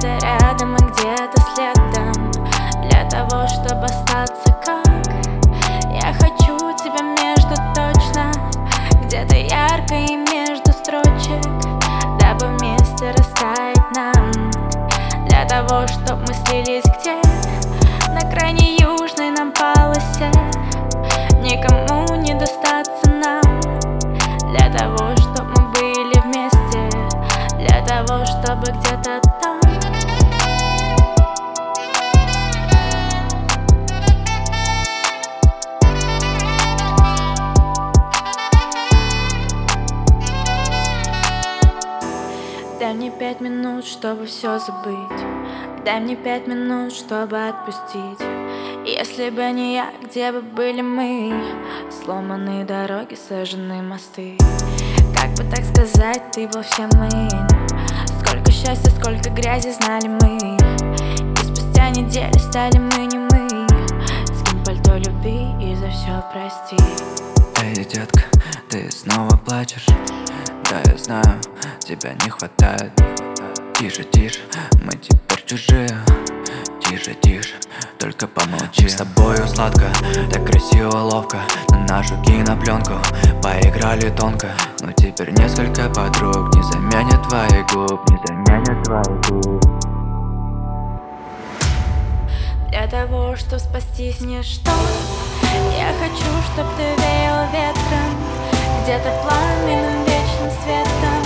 Где-то рядом и где-то следом, для того, чтобы остаться как я хочу тебя между точно, где-то ярко и между строчек, дабы вместе растаять нам, для того, чтоб мы слились где на крайне южной нам полосе, никому не достаться нам, для того, чтоб мы были вместе, для того, чтобы где-то там. Дай мне 5 минут, чтобы все забыть. Дай мне 5 минут, чтобы отпустить. Если бы не я, где бы были мы? Сломанные дороги, сожженные мосты. Как бы так сказать, ты был всем моим. Сколько счастья, сколько грязи знали мы. И спустя неделю стали мы не мы. Скинь пальто любви и за все прости. Эй, детка, ты снова плачешь? Да, я знаю, тебя не хватает. Тише, тише, мы теперь чужие. Тише, тише, только помолчи. С тобою сладко, так красиво, ловко. На нашу кинопленку поиграли тонко. Но теперь несколько подруг не заменят твоих губ, не заменят твоих губ. Для того, чтобы спастись ничто, я хочу, чтоб ты веял ветром, где-то пламенным вечным светом.